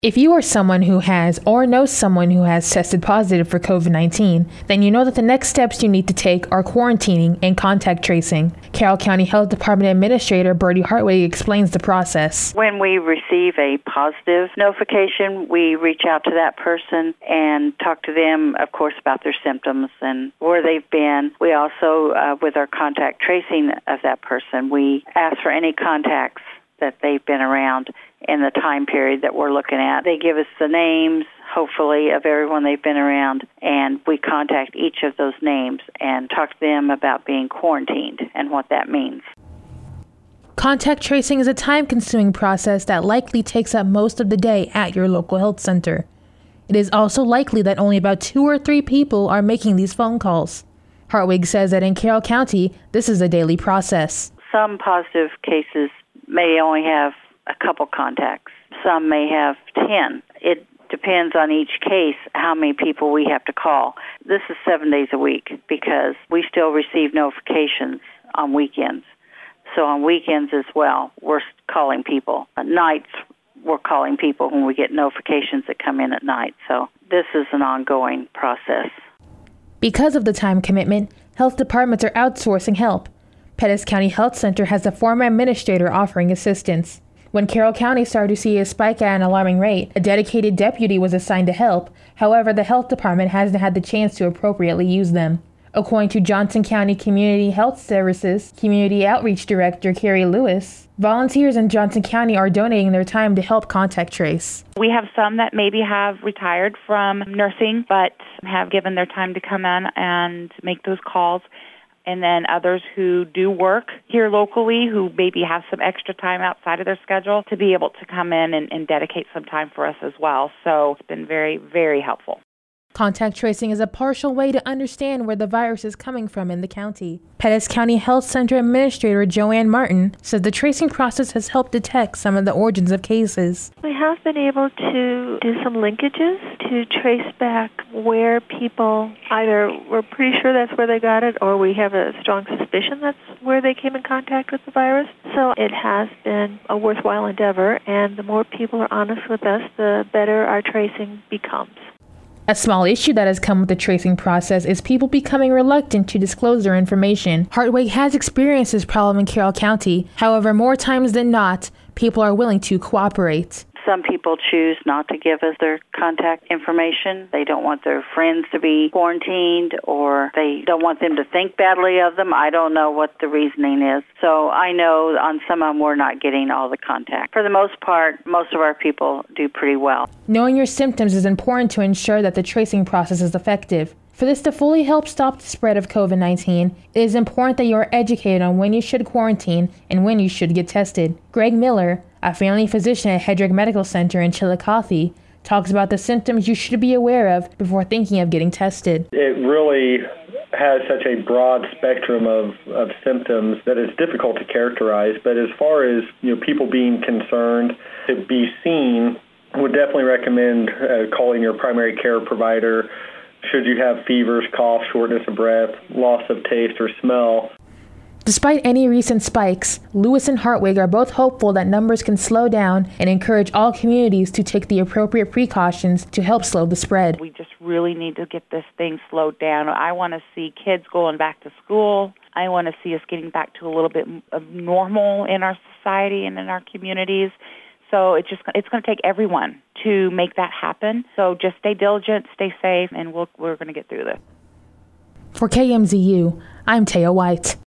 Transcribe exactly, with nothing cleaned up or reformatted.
If you are someone who has or knows someone who has tested positive for COVID nineteen, then you know that the next steps you need to take are quarantining and contact tracing. Carroll County Health Department Administrator Bertie Hartwig explains the process. When we receive a positive notification, we reach out to that person and talk to them, of course, about their symptoms and where they've been. We also, uh, with our contact tracing of that person, we ask for any contacts that they've been around in the time period that we're looking at. They give us the names, hopefully, of everyone they've been around, and we contact each of those names and talk to them about being quarantined and what that means. Contact tracing is a time-consuming process that likely takes up most of the day at your local health center. It is also likely that only about two or three people are making these phone calls. Hartwig says that in Carroll County, this is a daily process. Some positive cases may only have a couple contacts. Some may have ten. It depends on each case how many people we have to call. This is seven days a week because we still receive notifications on weekends. So on weekends as well, we're calling people. At nights, we're calling people when we get notifications that come in at night. So this is an ongoing process. Because of the time commitment, health departments are outsourcing help. Pettis County Health Center has a former administrator offering assistance. When Carroll County started to see a spike at an alarming rate, a dedicated deputy was assigned to help. However, the health department hasn't had the chance to appropriately use them. According to Johnson County Community Health Services Community Outreach Director Carrie Lewis, volunteers in Johnson County are donating their time to help contact trace. We have some that maybe have retired from nursing but have given their time to come in and make those calls. And then others who do work here locally who maybe have some extra time outside of their schedule to be able to come in and, and dedicate some time for us as well. So it's been very, very helpful. Contact tracing is a partial way to understand where the virus is coming from in the county. Pettis County Health Center Administrator Joanne Martin says the tracing process has helped detect some of the origins of cases. We have been able to do some linkages to trace back where people either we're pretty sure that's where they got it or we have a strong suspicion that's where they came in contact with the virus. So it has been a worthwhile endeavor, and the more people are honest with us, the better our tracing becomes. A small issue that has come with the tracing process is people becoming reluctant to disclose their information. Hartwig has experienced this problem in Carroll County. However, more times than not, people are willing to cooperate. Some people choose not to give us their contact information. They don't want their friends to be quarantined, or they don't want them to think badly of them. I don't know what the reasoning is. So I know on some of them we're not getting all the contact. For the most part, most of our people do pretty well. Knowing your symptoms is important to ensure that the tracing process is effective. For this to fully help stop the spread of COVID nineteen, it is important that you are educated on when you should quarantine and when you should get tested. Greg Miller, a family physician at Hedrick Medical Center in Chillicothe, talks about the symptoms you should be aware of before thinking of getting tested. It really has such a broad spectrum of, of symptoms that it's difficult to characterize. But as far as you know, people being concerned to be seen, I would definitely recommend uh, calling your primary care provider should you have fevers, cough, shortness of breath, loss of taste or smell. Despite any recent spikes, Lewis and Hartwig are both hopeful that numbers can slow down and encourage all communities to take the appropriate precautions to help slow the spread. We just really need to get this thing slowed down. I want to see kids going back to school. I want to see us getting back to a little bit of normal in our society and in our communities. So it's just it's going to take everyone to make that happen. So just stay diligent, stay safe, and we'll, we're going to get through this. For K M Z U, I'm Taya White.